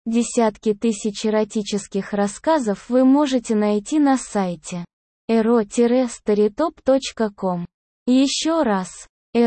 Десятки тысяч эротических рассказов вы можете найти на сайте ero-storytop.com. Еще раз,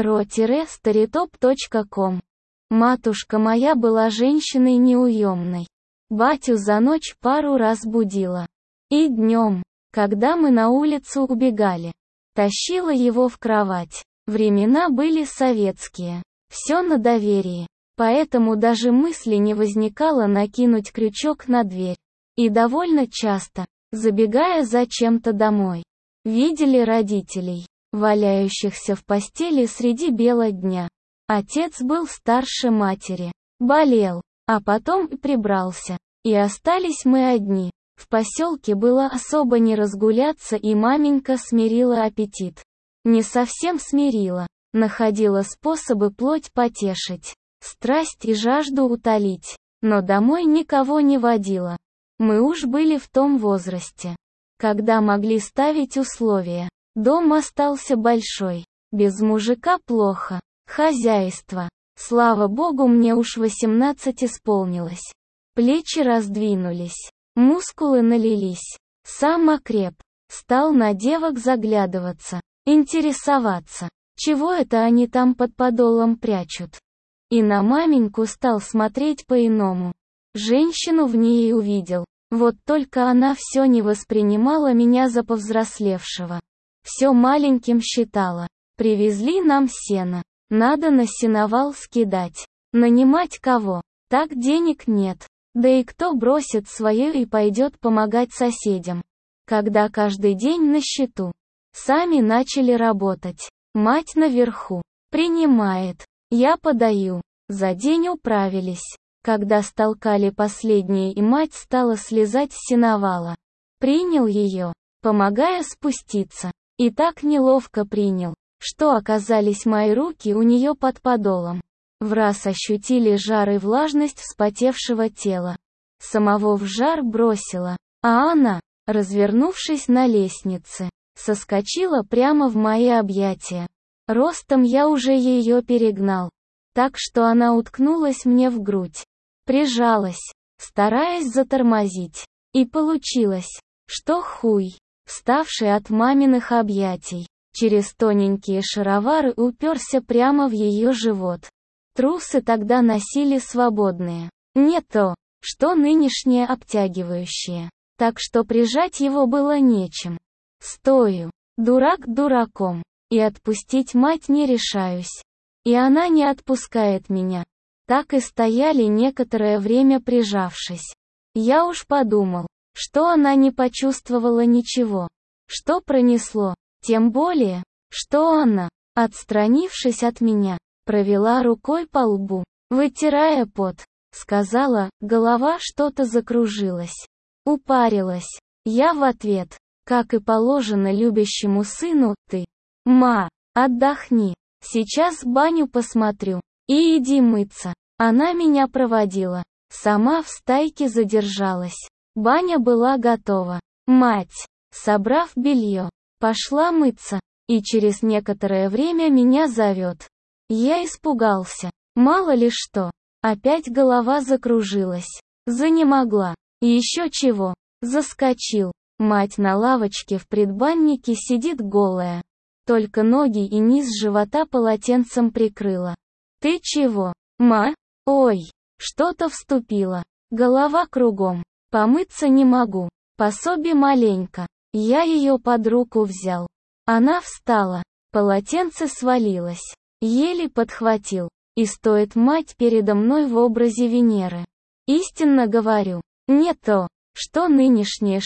ero-storytop.com. Матушка моя была женщиной неуемной. Батю за ночь пару раз будила. И днем, когда мы на улицу убегали, тащила его в кровать. Времена были советские. Все на доверии. Поэтому даже мысли не возникало накинуть крючок на дверь. И довольно часто, забегая зачем-то домой, видели родителей, валяющихся в постели среди бела дня. Отец был старше матери, болел, а потом и прибрался. И остались мы одни. В поселке было особо не разгуляться, и маменька смирила аппетит. Не совсем смирила, находила способы плоть потешить, страсть и жажду утолить, но домой никого не водила. Мы уж были в том возрасте, когда могли ставить условия. Дом остался большой, без мужика плохо, хозяйство. Слава богу, мне уж 18 исполнилось. Плечи раздвинулись, мускулы налились, сам окреп, стал на девок заглядываться, интересоваться, чего это они там под подолом прячут. И на маменьку стал смотреть по-иному. Женщину в ней увидел, вот только она все не воспринимала меня за повзрослевшего. Все маленьким считала. Привезли нам сено, надо на сеновал скидать. Нанимать кого? Так денег нет. Да и кто бросит свое и пойдет помогать соседям, когда каждый день на счету? Сами начали работать. Мать наверху. Принимает. Я подаю. За день управились. Когда столкали последние, и мать стала слезать с сеновала. Принял ее, помогая спуститься. И так неловко принял, что оказались мои руки у нее под подолом. Враз ощутили жар и влажность вспотевшего тела. Самого в жар бросила, а она, развернувшись на лестнице, соскочила прямо в мои объятия. Ростом я уже ее перегнал, так что она уткнулась мне в грудь. Прижалась, стараясь затормозить. И получилось, что хуй, вставший от маминых объятий, через тоненькие шаровары уперся прямо в ее живот. Трусы тогда носили свободные, не то, что нынешние обтягивающие, так что прижать его было нечем. Стою, дурак дураком, и отпустить мать не решаюсь. И она не отпускает меня. Так и стояли некоторое время прижавшись. Я уж подумал, что она не почувствовала ничего, что пронесло, тем более, что она, отстранившись от меня, провела рукой по лбу, вытирая пот, сказала, голова что-то закружилась. Упарилась. Я в ответ, как и положено любящему сыну, ты, ма, отдохни, сейчас баню посмотрю, и иди мыться. Она меня проводила, сама в стайке задержалась. Баня была готова. Мать, собрав белье, пошла мыться, и через некоторое время меня зовет. Я испугался, мало ли что, опять голова закружилась, занемогла, еще чего, заскочил. Мать на лавочке в предбаннике сидит голая, только ноги и низ живота полотенцем прикрыла. Ты чего, ма? Ой, что-то вступило, голова кругом, помыться не могу, пособи маленько. Я ее под руку взял. Она встала, полотенце свалилось. Еле подхватил, и стоит мать передо мной в образе Венеры. Истинно говорю, не то, что нынешние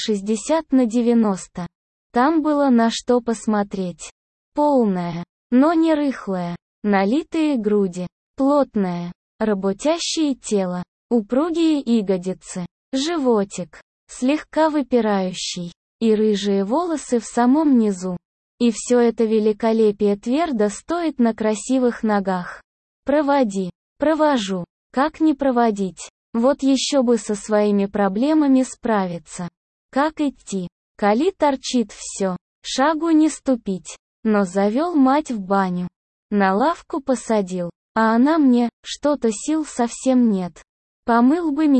60/90. Там было на что посмотреть. Полная, но не рыхлая, налитые груди, плотное, работящее тело, упругие ягодицы, животик, слегка выпирающий, и рыжие волосы в самом низу. И все это великолепие твердо стоит на красивых ногах. Проводи. Провожу. Как не проводить? Вот еще бы со своими проблемами справиться. Как идти? Коли торчит все, шагу не ступить. Но завел мать в баню. На лавку посадил, а она мне, что-то сил совсем нет. Помыл бы меня.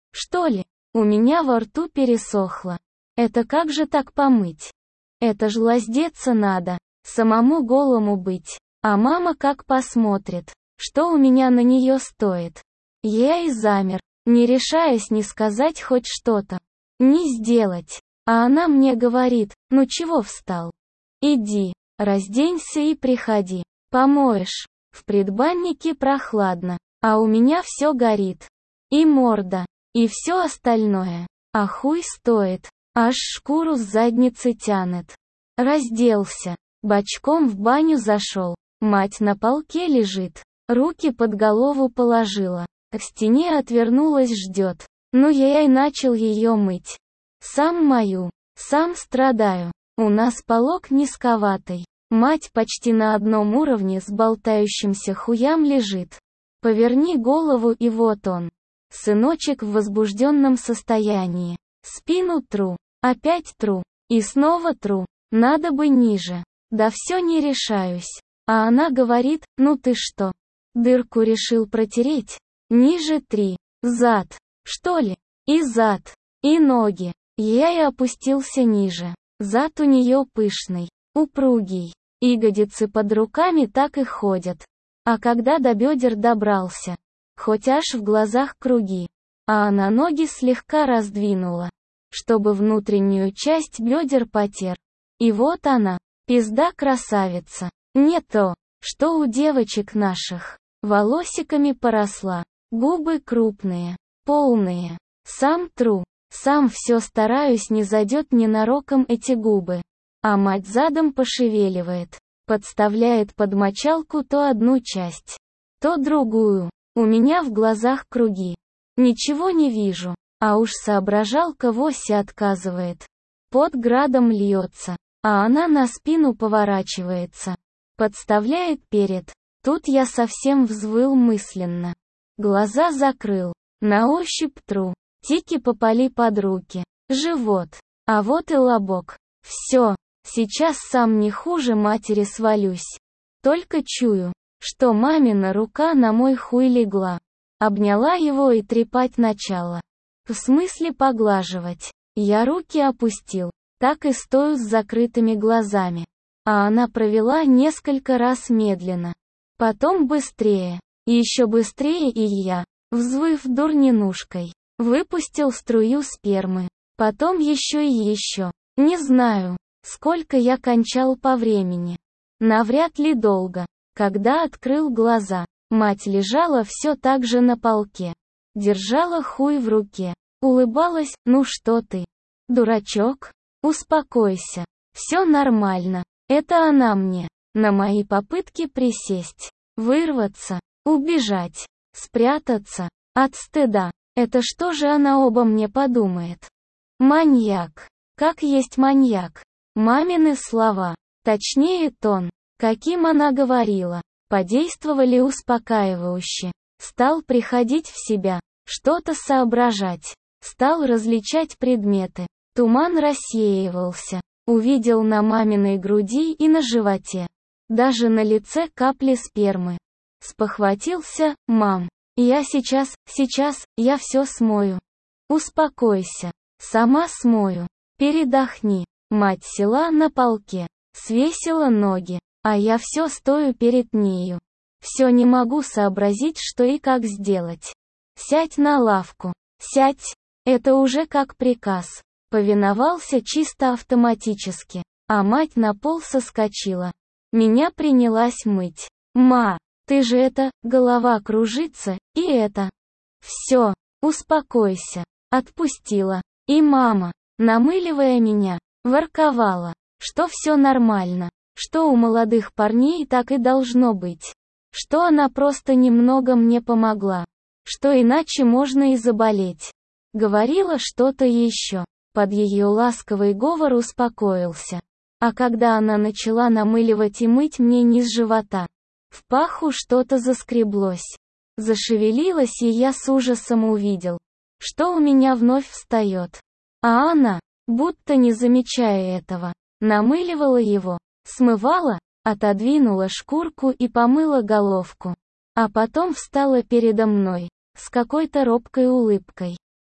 что ли? У меня во рту пересохло. Это как же так помыть? Это ж лаздеться надо, самому голому быть. А мама как посмотрит, что у меня на нее стоит. Я и замер, не решаясь ни сказать хоть что-то, ни сделать. А она мне говорит: ну чего встал? Иди, разденься и приходи. Помоешь. В предбаннике прохладно, а у меня все горит. И морда, и все остальное. А хуй стоит, аж шкуру с задницы тянет. Разделся, бочком в баню зашел. Мать на полке лежит, руки под голову положила, к стене отвернулась, ждет. Ну я и начал ее мыть. Сам мою, сам страдаю. У нас полок низковатый. Мать почти на одном уровне с болтающимся хуям лежит. Поверни голову, и вот он. Сыночек в возбужденном состоянии. Спину тру, опять тру, и снова тру. Надо бы ниже. Да все не решаюсь. А она говорит: ну ты что? Дырку решил протереть? Ниже 3. Зад. Что ли? И зад. И ноги. Я и опустился ниже. Зад у нее пышный, упругий. Ягодицы под руками так и ходят. А когда до бедер добрался, хоть аж в глазах круги. А она ноги слегка раздвинула, чтобы внутреннюю часть бедер потер. И вот она, пизда-красавица. Не то, что у девочек наших. Волосиками поросла, губы крупные, полные. Сам тру, сам все стараюсь, не задет ненароком эти губы. А мать задом пошевеливает, подставляет под мочалку то одну часть, то другую. У меня в глазах круги. Ничего не вижу, а уж соображалка вовсе отказывает. Под градом льется, а она на спину поворачивается. Подставляет перед. Тут я совсем взвыл мысленно. Глаза закрыл. На ощупь тру. Тики попали под руки. Живот. А вот и лобок. Все. Сейчас сам не хуже матери свалюсь. Только чую, что мамина рука на мой хуй легла. Обняла его и трепать начала. В смысле поглаживать. Я руки опустил. Так и стою с закрытыми глазами. А она провела несколько раз медленно. Потом быстрее. Еще быстрее, и я, взвыв дурнинушкой, выпустил струю спермы. Потом еще и еще. Не знаю, сколько я кончал по времени. Навряд ли долго. Когда открыл глаза, мать лежала все так же на полке. Держала хуй в руке. Улыбалась: ну что ты, дурачок? Успокойся. Все нормально. Это она мне. На мои попытки присесть, вырваться, убежать, спрятаться от стыда. Это что же она обо мне подумает? Маньяк. Как есть маньяк. Мамины слова, точнее тон, каким она говорила, подействовали успокаивающе. Стал приходить в себя, что-то соображать. Стал различать предметы. Туман рассеивался. Увидел на маминой груди и на животе. Даже на лице капли спермы. Спохватился: мам, я сейчас, я все смою. Успокойся. Сама смою. Передохни. Мать села на полке, свесила ноги, а я все стою перед нею. Все не могу сообразить, что и как сделать. Сядь на лавку. Сядь. Это уже как приказ. Повиновался чисто автоматически, а мать на пол соскочила. Меня принялась мыть. Ма, ты же это, голова кружится, и это. Все, успокойся. Отпустила. И мама, намыливая меня, ворковала, что все нормально, что у молодых парней так и должно быть, что она просто немного мне помогла, что иначе можно и заболеть. Говорила что-то еще. Под ее ласковый говор успокоился. А когда она начала намыливать и мыть мне низ живота, в паху что-то заскреблось. Зашевелилось, и я с ужасом увидел, что у меня вновь встает. А она, будто не замечая этого, намыливала его, смывала, отодвинула шкурку и помыла головку. А потом встала передо мной, с какой-то робкой улыбкой.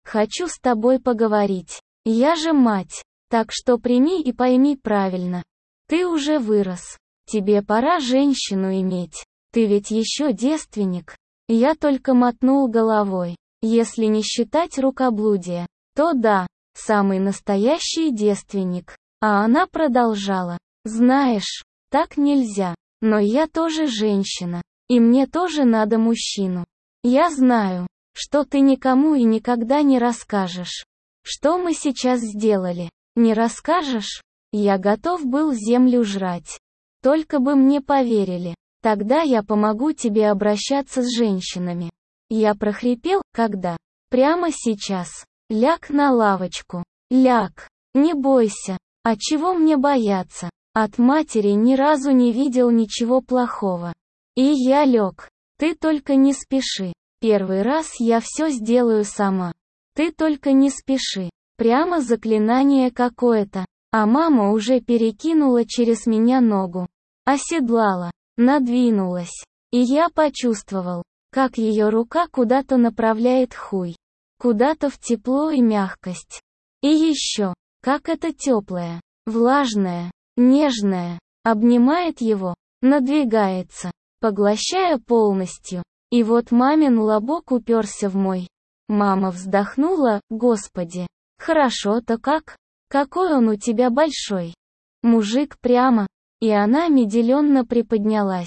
Хочу с тобой поговорить. Я же мать. Так что прими и пойми правильно. Ты уже вырос. Тебе пора женщину иметь. Ты ведь еще девственник. Я только мотнул головой. Если не считать рукоблудия, то да, самый настоящий девственник. А она продолжала. Знаешь, так нельзя. Но я тоже женщина. И мне тоже надо мужчину. Я знаю, что ты никому и никогда не расскажешь. Что мы сейчас сделали? Не расскажешь? Я готов был землю жрать. Только бы мне поверили. Тогда я помогу тебе обращаться с женщинами. Я прохрипел, когда? Прямо сейчас. Ляг на лавочку. Ляг. Не бойся. А чего мне бояться? От матери ни разу не видел ничего плохого. И я лег. Ты только не спеши. Первый раз я все сделаю сама. Ты только не спеши. Прямо заклинание какое-то. А мама уже перекинула через меня ногу. Оседлала. Надвинулась. И я почувствовал, как ее рука куда-то направляет хуй. Куда-то в тепло и мягкость. И еще, как это теплое, влажное, нежное, обнимает его, надвигается, поглощая полностью. И вот мамин лобок уперся в мой. Мама вздохнула, Господи. Хорошо-то как? Какой он у тебя большой. Мужик прямо. И она медленно приподнялась.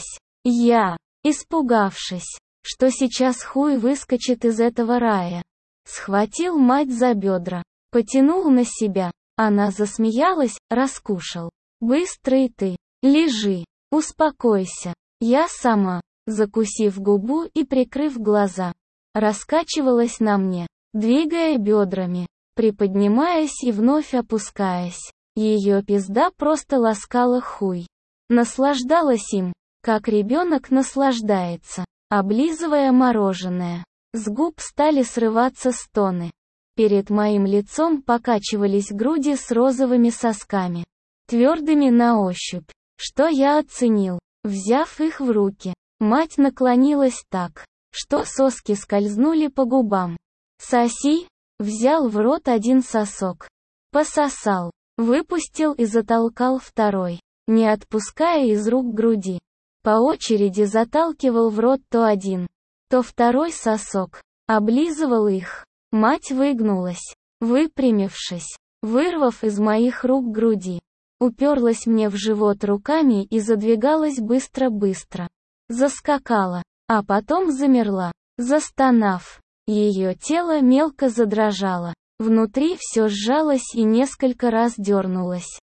Я, испугавшись, что сейчас хуй выскочит из этого рая, схватил мать за бедра, потянул на себя. Она засмеялась, раскушал. Быстро и ты. Лежи. Успокойся. Я сама, закусив губу и прикрыв глаза, раскачивалась на мне, двигая бедрами, приподнимаясь и вновь опускаясь. Ее пизда просто ласкала хуй. Наслаждалась им, как ребенок наслаждается, облизывая мороженое. С губ стали срываться стоны. Перед моим лицом покачивались груди с розовыми сосками, твердыми на ощупь, что я оценил, взяв их в руки. Мать наклонилась так, что соски скользнули по губам. «Соси!» Взял в рот один сосок. Пососал. Выпустил и затолкал второй, не отпуская из рук груди. По очереди заталкивал в рот то один, то второй сосок. Облизывал их. Мать выгнулась, выпрямившись, вырвав из моих рук груди. Уперлась мне в живот руками и задвигалась быстро-быстро. Заскакала, а потом замерла, застонав. Ее тело мелко задрожало. Внутри все сжалось и несколько раз дернулось,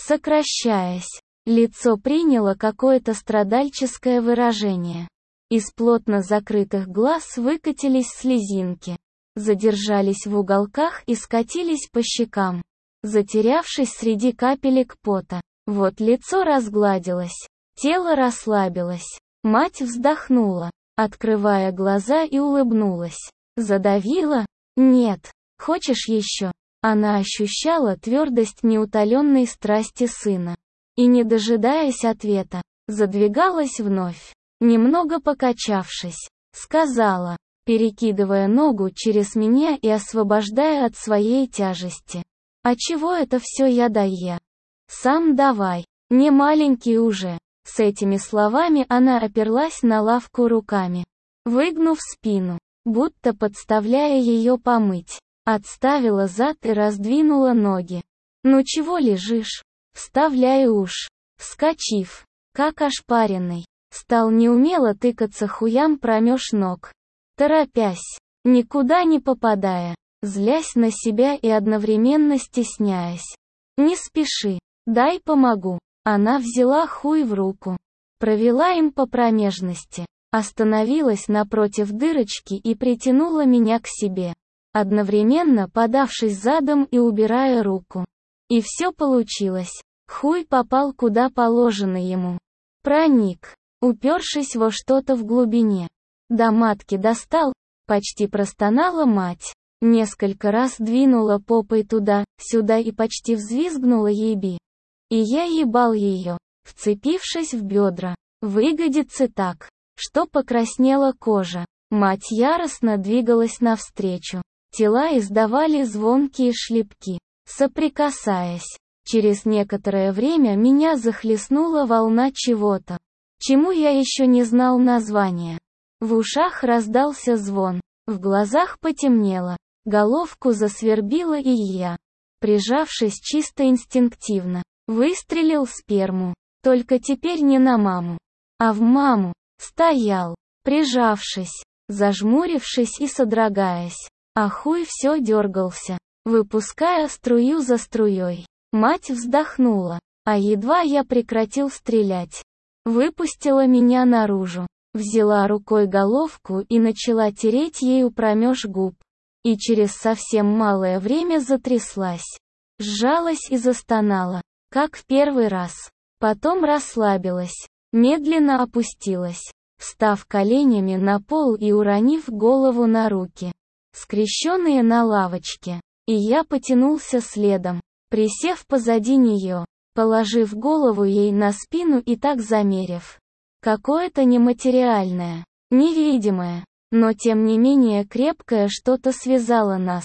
сокращаясь. Лицо приняло какое-то страдальческое выражение. Из плотно закрытых глаз выкатились слезинки. Задержались в уголках и скатились по щекам, затерявшись среди капелек пота. Вот лицо разгладилось, тело расслабилось. Мать вздохнула, открывая глаза, и улыбнулась. Задавила? Нет. Хочешь еще? Она ощущала твердость неутоленной страсти сына. И, не дожидаясь ответа, задвигалась вновь. Немного покачавшись, сказала, перекидывая ногу через меня и освобождая от своей тяжести. «А чего это все я да я? Сам давай, не маленький уже». С этими словами она оперлась на лавку руками, выгнув спину, будто подставляя ее помыть. Отставила зад и раздвинула ноги. «Ну чего лежишь? Вставляй уж». Вскочив, как ошпаренный, стал неумело тыкаться хуям промеж ног. Торопясь, никуда не попадая, злясь на себя и одновременно стесняясь. «Не спеши, дай помогу». Она взяла хуй в руку, провела им по промежности, остановилась напротив дырочки и притянула меня к себе, одновременно подавшись задом и убирая руку. И все получилось. Хуй попал куда положено ему. Проник, упершись во что-то в глубине. До матки достал, почти простонала мать. Несколько раз двинула попой туда-сюда и почти взвизгнула еби. И я ебал ее, вцепившись в бедра. В ягодицы так, что покраснела кожа. Мать яростно двигалась навстречу. Тела издавали звонкие шлепки, соприкасаясь. Через некоторое время меня захлестнула волна чего-то, чему я еще не знал названия. В ушах раздался звон, в глазах потемнело, головку засвербило, и я, прижавшись чисто инстинктивно, выстрелил сперму. Только теперь не на маму, а в маму. Стоял, прижавшись, зажмурившись и содрогаясь. А хуй все дергался, выпуская струю за струей. Мать вздохнула, а едва я прекратил стрелять, выпустила меня наружу, взяла рукой головку и начала тереть ею промеж губ. И через совсем малое время затряслась, сжалась и застонала, как в первый раз. Потом расслабилась, медленно опустилась, встав коленями на пол и уронив голову на руки, скрещенные на лавочке. И я потянулся следом, присев позади нее, положив голову ей на спину и так замерев. Какое-то нематериальное, невидимое, но тем не менее крепкое что-то связало нас.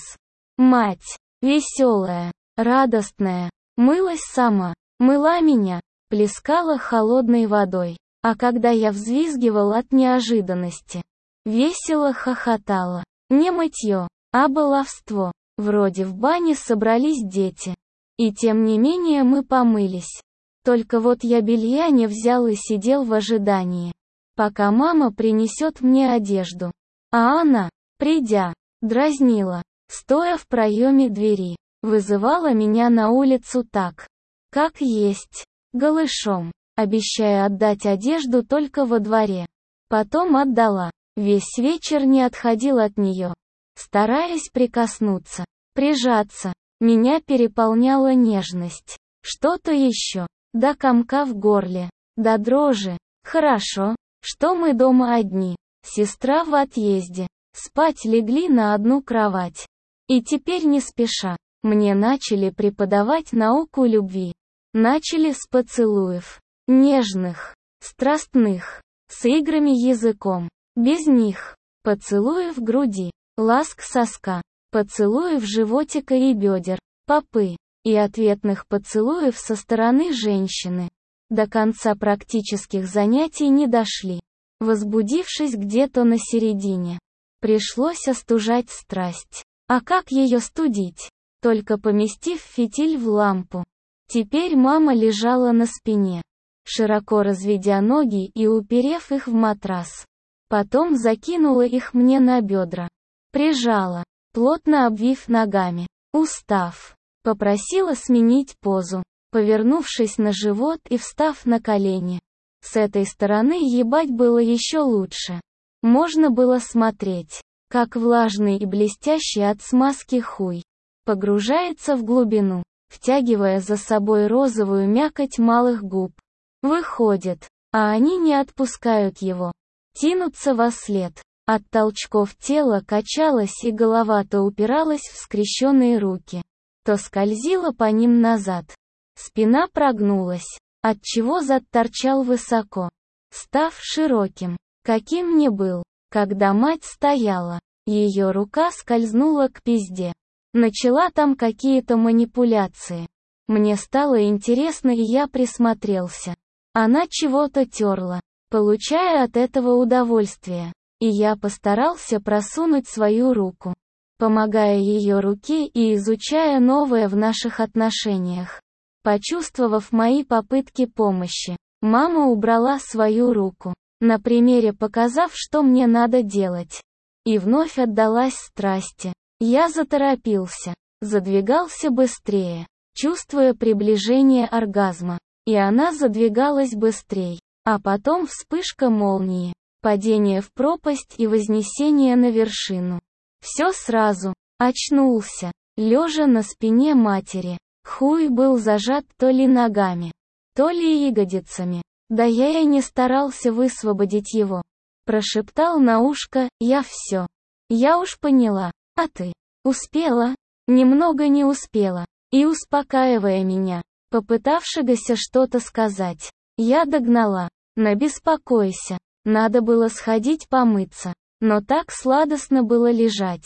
Мать, веселая, радостная, мылась сама, мыла меня, плескала холодной водой, а когда я взвизгивал от неожиданности, весело хохотала. Не мытье, а баловство. Вроде в бане собрались дети. И тем не менее мы помылись. Только вот я белья не взял и сидел в ожидании, пока мама принесет мне одежду. А она, придя, дразнила, стоя в проеме двери, вызывала меня на улицу так, как есть, голышом, обещая отдать одежду только во дворе. Потом отдала. Весь вечер не отходил от нее, стараясь прикоснуться, прижаться. Меня переполняла нежность. Что-то еще. До комка в горле. До дрожи. Хорошо, что мы дома одни. Сестра в отъезде. Спать легли на одну кровать. И теперь не спеша. Мне начали преподавать науку любви. Начали с поцелуев. Нежных. Страстных. С играми языком. Без них. Поцелуев груди. Ласк соска. Поцелуев животика и бедер. Попы. И ответных поцелуев со стороны женщины. До конца практических занятий не дошли. Возбудившись где-то на середине, пришлось остужать страсть. А как ее студить? Только поместив фитиль в лампу. Теперь мама лежала на спине, широко разведя ноги и уперев их в матрас. Потом закинула их мне на бедра. Прижала, плотно обвив ногами. Устав, попросила сменить позу, повернувшись на живот и встав на колени. С этой стороны ебать было еще лучше. Можно было смотреть, как влажный и блестящий от смазки хуй погружается в глубину, втягивая за собой розовую мякоть малых губ. Выходит, а они не отпускают его. Тянутся вослед. От толчков тело качалось, и голова то упиралась в скрещенные руки, то скользила по ним назад. Спина прогнулась, отчего зад торчал высоко, став широким, каким не был, когда мать стояла. Ее рука скользнула к пизде. Начала там какие-то манипуляции. Мне стало интересно, и я присмотрелся. Она чего-то терла, получая от этого удовольствие. И я постарался просунуть свою руку, помогая ее руке и изучая новое в наших отношениях. Почувствовав мои попытки помощи, мама убрала свою руку, на примере показав, что мне надо делать. И вновь отдалась страсти. Я заторопился, задвигался быстрее, чувствуя приближение оргазма. И она задвигалась быстрей. А потом вспышка молнии, падение в пропасть и вознесение на вершину. Все сразу. Очнулся, лежа на спине матери. Хуй был зажат то ли ногами, то ли ягодицами. Да я и не старался высвободить его. Прошептал на ушко: я все. Я уж поняла. А ты? Успела? Немного не успела. И успокаивая меня, попытавшегося что-то сказать, я догнала. Не беспокойся. Надо было сходить помыться. Но так сладостно было лежать.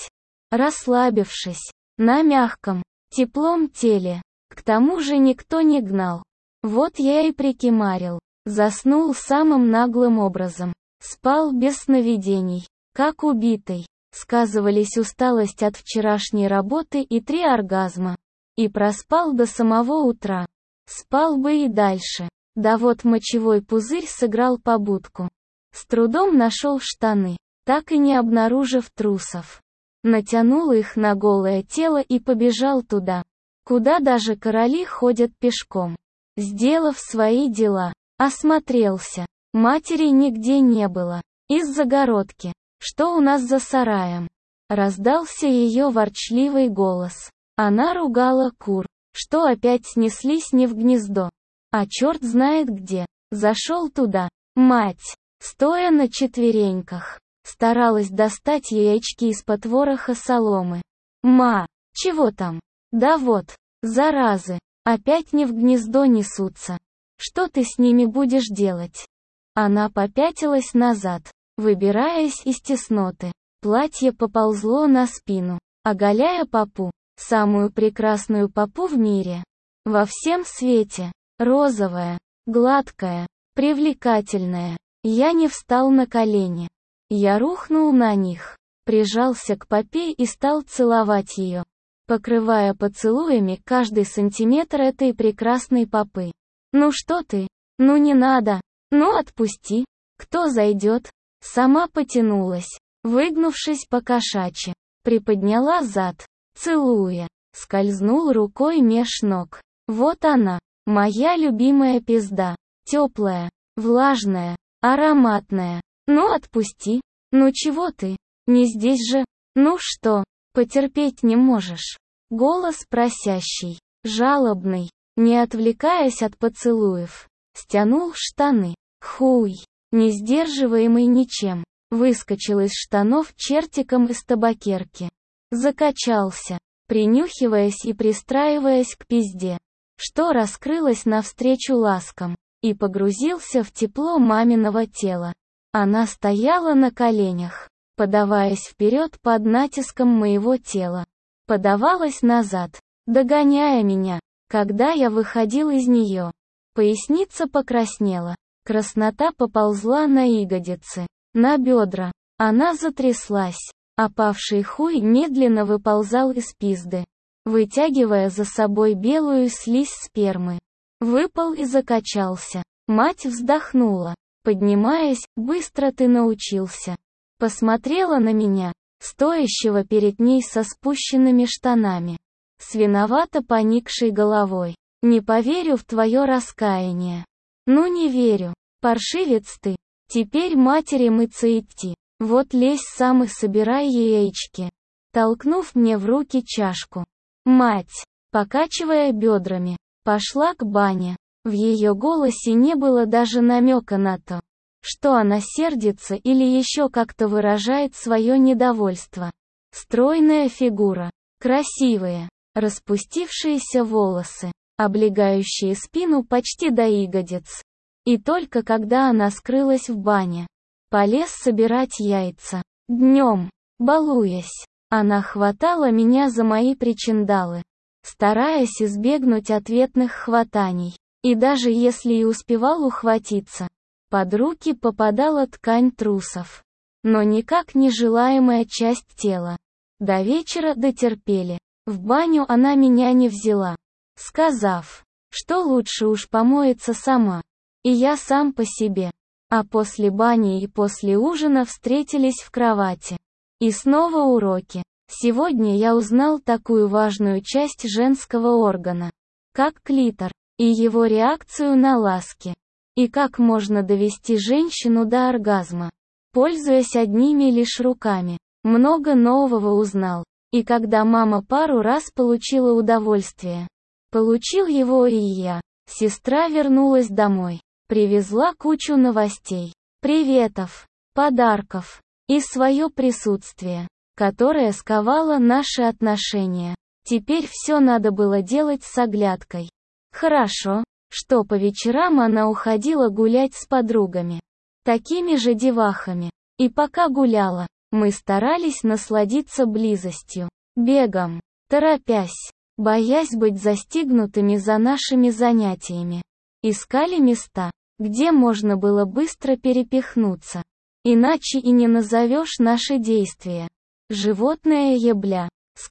расслабившись, на мягком, теплом теле. К тому же никто не гнал. Вот я и прикимарил. Заснул самым наглым образом. Спал без сновидений, как убитый. Сказывались усталость от вчерашней работы и 3 оргазма. И проспал до самого утра. Спал бы и дальше. Да вот мочевой пузырь сыграл побудку. С трудом нашел штаны, так и не обнаружив трусов. Натянул их на голое тело и побежал туда, куда даже короли ходят пешком. Сделав свои дела, осмотрелся. Матери нигде не было. Из загородки. Что у нас за сараем? Раздался ее ворчливый голос. Она ругала кур, что опять снеслись не в гнездо. А черт знает где. Зашел туда. Мать, стоя на четвереньках, старалась достать яички из-под вороха соломы. «Ма, чего там?» «Да вот, заразы, опять не в гнездо несутся. Что ты с ними будешь делать?» Она попятилась назад, выбираясь из тесноты. Платье поползло на спину, оголяя попу, самую прекрасную попу в мире. Во всем свете, розовая, гладкая, привлекательная. Я не встал на колени. Я рухнул на них, прижался к попе и стал целовать ее, покрывая поцелуями каждый сантиметр этой прекрасной попы. «Ну что ты? Ну не надо! Ну отпусти! Кто зайдет?» Сама потянулась, выгнувшись по-кошачьи, приподняла зад, целуя, скользнул рукой меж ног. Вот она, моя любимая пизда, теплая, влажная, ароматная. «Ну отпусти! Ну чего ты? Не здесь же? Ну что, потерпеть не можешь?» Голос просящий, жалобный, не отвлекаясь от поцелуев, стянул штаны. Хуй, не сдерживаемый ничем, выскочил из штанов чертиком из табакерки. Закачался, принюхиваясь и пристраиваясь к пизде, что раскрылось навстречу ласкам, и погрузился в тепло маминого тела. Она стояла на коленях, подаваясь вперед под натиском моего тела. Подавалась назад, догоняя меня, когда я выходил из нее. Поясница покраснела. Краснота поползла на ягодицы, на бедра. Она затряслась. Опавший хуй медленно выползал из пизды, вытягивая за собой белую слизь спермы. Выпал и закачался. Мать вздохнула. Поднимаясь, быстро ты научился. Посмотрела на меня, стоящего перед ней со спущенными штанами, с виновато поникшей головой. Не поверю в твое раскаяние. Ну не верю. Паршивец ты. Теперь матери мыться идти. Вот лезь сам и собирай яички. Толкнув мне в руки чашку. Мать, покачивая бедрами, пошла к бане. В ее голосе не было даже намека на то, что она сердится или еще как-то выражает свое недовольство. Стройная фигура, красивые, распустившиеся волосы, облегающие спину почти до ягодиц. И только когда она скрылась в бане, полез собирать яйца. Днем, балуясь, она хватала меня за мои причиндалы, стараясь избегнуть ответных хватаний. И даже если и успевал ухватиться, под руки попадала ткань трусов. Но никак не желаемая часть тела. До вечера дотерпели. В баню она меня не взяла, сказав, что лучше уж помоется сама. И я сам по себе. А после бани и после ужина встретились в кровати. И снова уроки. Сегодня я узнал такую важную часть женского органа, как клитор, и его реакцию на ласки. И как можно довести женщину до оргазма, пользуясь одними лишь руками. Много нового узнал. И когда мама пару раз получила удовольствие, получил его и я. Сестра вернулась домой, привезла кучу новостей, приветов, подарков и свое присутствие, которое сковало наши отношения. Теперь все надо было делать с оглядкой. Хорошо, что по вечерам она уходила гулять с подругами, такими же девахами. И пока гуляла, Мы старались насладиться близостью, бегом, торопясь, боясь быть застигнутыми за нашими занятиями. Искали места, где можно было быстро перепихнуться. Иначе и не назовешь наши действия. Животное ебля.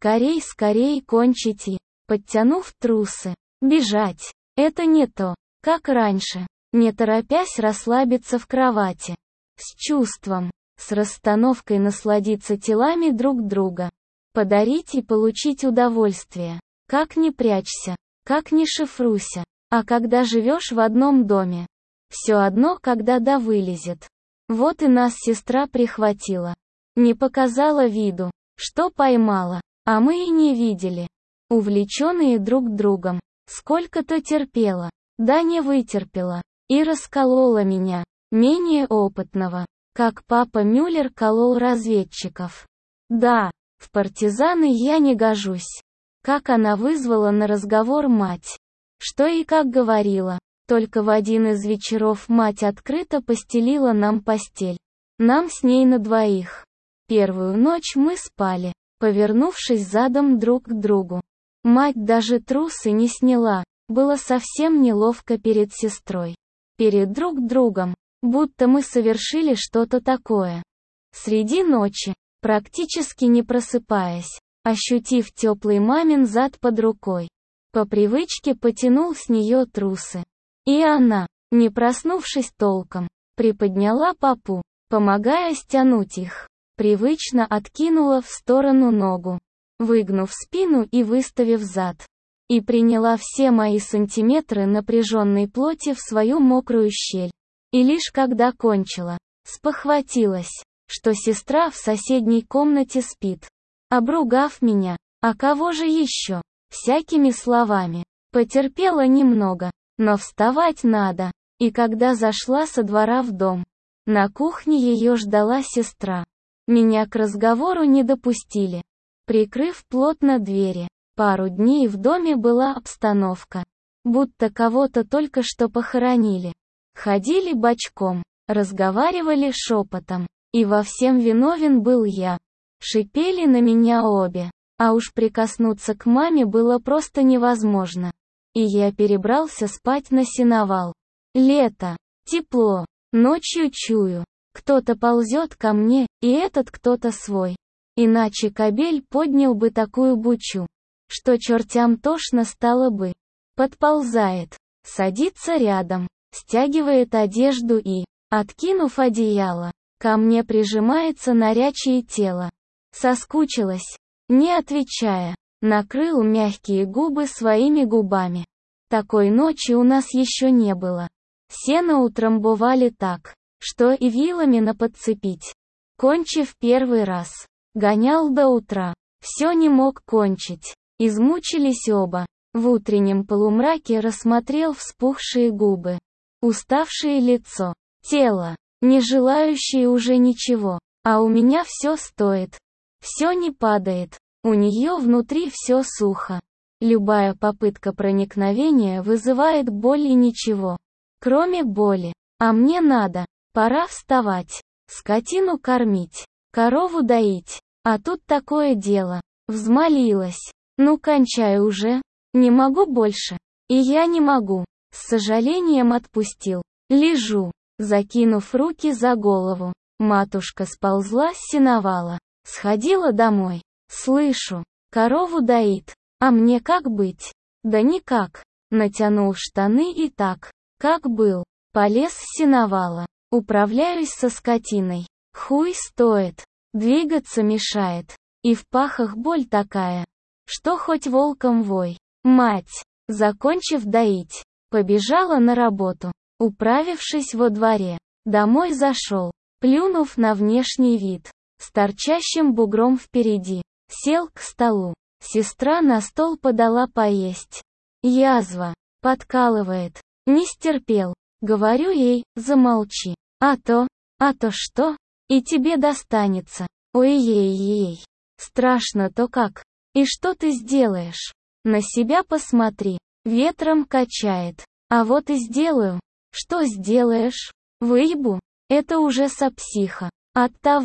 Скорей кончить и, подтянув трусы, бежать. Это не то, как раньше, не торопясь расслабиться в кровати. С чувством, с расстановкой насладиться телами друг друга. Подарить и получить удовольствие. Как не прячься, как не шифруйся. А когда живешь в одном доме, все одно когда да вылезет. Вот и нас сестра прихватила. Не показала виду, что поймала, а мы и не видели. Увлеченные друг другом, сколько-то терпела, да не вытерпела, и расколола меня, менее опытного, как папа Мюллер колол разведчиков. Да, в партизаны я не гожусь. Как она вызвала на разговор мать. Что и как говорила. Только в один из вечеров мать открыто постелила нам постель. Нам с ней на двоих. Первую ночь мы спали, повернувшись задом друг к другу. Мать даже трусы не сняла, было совсем неловко перед сестрой. Перед друг другом, будто мы совершили что-то такое. Среди ночи, практически не просыпаясь, ощутив теплый мамин зад под рукой, по привычке потянул с нее трусы. И она, не проснувшись толком, приподняла попу, помогая стянуть их, привычно откинула в сторону ногу, выгнув спину и выставив зад. И приняла все мои сантиметры напряженной плоти в свою мокрую щель. И лишь когда кончила, спохватилась, что сестра в соседней комнате спит. Обругав меня, а кого же еще, всякими словами, потерпела немного. Но вставать надо, и когда зашла со двора в дом, на кухне ее ждала сестра. Меня к разговору не допустили. Прикрыв плотно двери, пару дней в доме была обстановка, будто кого-то только что похоронили. Ходили бочком, разговаривали шепотом, и во всем виновен был я. Шипели на меня обе, а уж прикоснуться к маме было просто невозможно. И я перебрался спать на сеновал. Лето, тепло, ночью чую, кто-то ползет ко мне, и этот кто-то свой. Иначе кобель поднял бы такую бучу, что чертям тошно стало бы. Подползает, садится рядом, стягивает одежду и, откинув одеяло, ко мне прижимается нарячие тело. Соскучилась, не отвечая. Накрыл мягкие губы своими губами. Такой ночи у нас еще не было. Сено утрамбовали так, что и вилами на подцепить. Кончив первый раз, гонял до утра. Все не мог кончить. Измучились оба. В утреннем полумраке рассмотрел вспухшие губы, уставшее лицо, тело, не желающее уже ничего. А у меня все стоит. Все не падает. У нее внутри все сухо. Любая попытка проникновения вызывает боль и ничего. Кроме боли. А мне надо. Пора вставать. Скотину кормить. Корову доить. А тут такое дело. Взмолилась. Ну кончай уже. Не могу больше. И я не могу. С сожалением отпустил. Лежу, закинув руки за голову. Матушка сползла с сеновала. Сходила домой. Слышу, корову доит. А мне как быть? Да никак. Натянул штаны и так, как был. Полез с сеновала. Управляюсь со скотиной. Хуй стоит. Двигаться мешает. И в пахах боль такая, что хоть волком вой. Мать, закончив доить, побежала на работу. Управившись во дворе, домой зашел, плюнув на внешний вид, с торчащим бугром впереди. Сел к столу. Сестра на стол подала поесть. Язва. Подкалывает. Не стерпел. Говорю ей, замолчи. А то что? И тебе достанется. Ой-ей-ей. Страшно то как. И что ты сделаешь? На себя посмотри. Ветром качает. А вот и сделаю. Что сделаешь? Выебу. Это уже сопсиха. Оттого.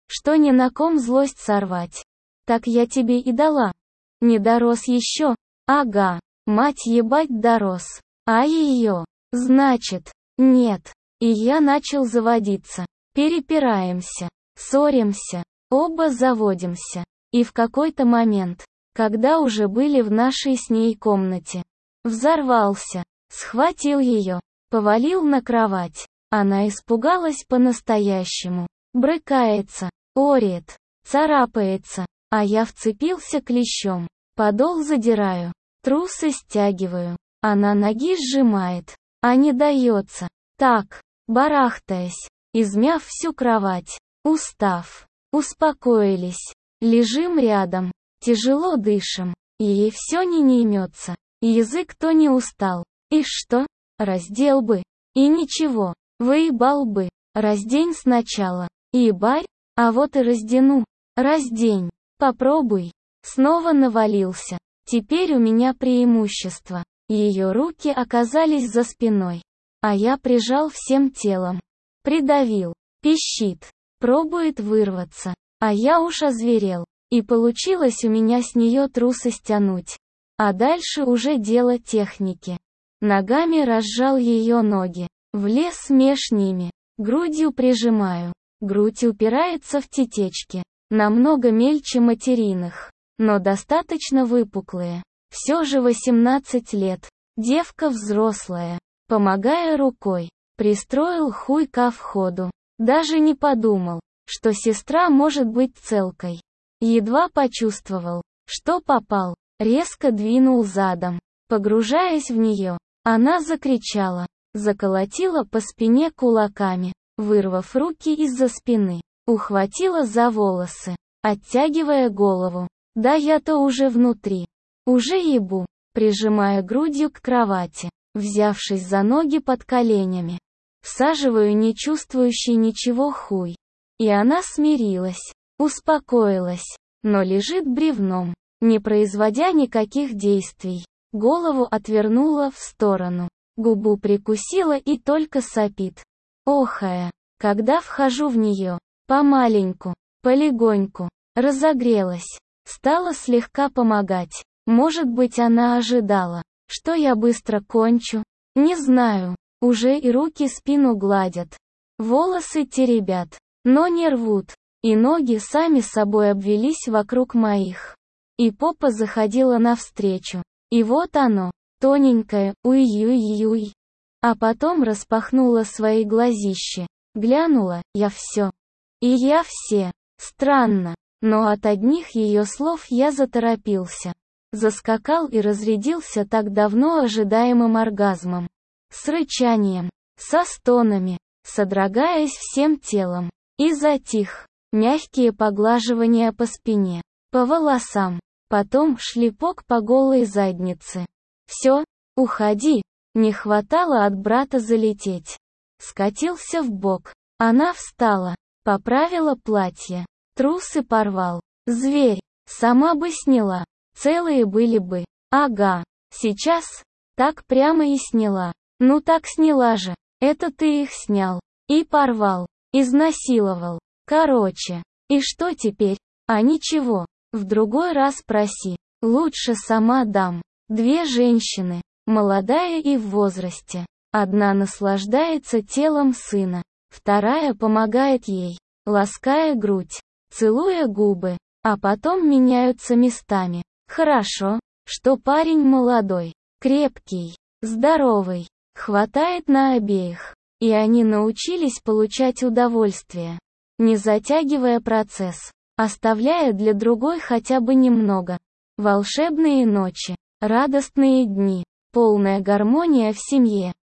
что ни на ком злость сорвать. Так я тебе и дала. Не дорос еще? Ага, мать ебать дорос. А ее? Значит, нет. И я начал заводиться. Перепираемся, ссоримся, оба заводимся. И в какой-то момент, когда уже были в нашей с ней комнате, взорвался, схватил ее, повалил на кровать. Она испугалась по-настоящему. Брыкается, орет, царапается, а я вцепился клещом. Подол задираю, трусы стягиваю. Она ноги сжимает, а не дается. Так, барахтаясь, измяв всю кровать, устав, успокоились. Лежим рядом, тяжело дышим. Ей все не имется. Язык то не устал. И что? Раздел бы. И ничего, выебал бы. Раздень сначала. Ебарь, а вот и раздену. Раздень. Попробуй. Снова навалился. Теперь у меня преимущество. Ее руки оказались за спиной. А я прижал всем телом. Придавил. Пищит. Пробует вырваться. А я уж озверел. И получилось у меня с нее трусы стянуть. А дальше уже дело техники. Ногами разжал ее ноги. Влез меж ними. Грудью прижимаю. Грудь упирается в тетечки. Намного мельче материных. Но достаточно выпуклые. Все же 18 лет. Девка взрослая. Помогая рукой. Пристроил хуй ко входу. Даже не подумал, что сестра может быть целкой. Едва почувствовал, что попал. Резко двинул задом. Погружаясь в нее, она закричала. Заколотила по спине кулаками, вырвав руки из-за спины. Ухватила за волосы, оттягивая голову. Да я-то уже внутри. Уже ебу, прижимая грудью к кровати, взявшись за ноги под коленями. Всаживаю не чувствующий ничего хуй. И она смирилась, успокоилась, но лежит бревном, не производя никаких действий. Голову отвернула в сторону, губу прикусила и только сопит. Охая, когда вхожу в нее, помаленьку, полегоньку, разогрелась. Стала слегка помогать. Может быть, она ожидала, что я быстро кончу? Не знаю. Уже и руки спину гладят. Волосы теребят, но не рвут. И ноги сами собой обвелись вокруг моих. И попа заходила навстречу. И вот оно, тоненькое, уй-юй-юй. А потом распахнула свои глазищи. Глянула, я все. И я все. Странно. Но от одних ее слов я заторопился. Заскакал и разрядился так давно ожидаемым оргазмом. С рычанием, со стонами, содрогаясь всем телом. И затих. Мягкие поглаживания по спине, по волосам. Потом шлепок по голой заднице. Все, уходи. Не хватало от брата залететь. Скатился в бок. Она встала, поправила платье. Трусы порвал. Зверь. Сама бы сняла. Целые были бы. Ага. Сейчас. Так прямо и сняла. Ну так сняла же. Это ты их снял. И порвал. Изнасиловал. Короче. И что теперь? А ничего. В другой раз проси. Лучше сама дам. Две женщины. Молодая и в возрасте. Одна наслаждается телом сына. Вторая помогает ей. Лаская грудь. Целуя губы, а потом меняются местами. Хорошо, что парень молодой, крепкий, здоровый, хватает на обеих. И они научились получать удовольствие, не затягивая процесс, оставляя для другой хотя бы немного. Волшебные ночи, радостные дни, полная гармония в семье.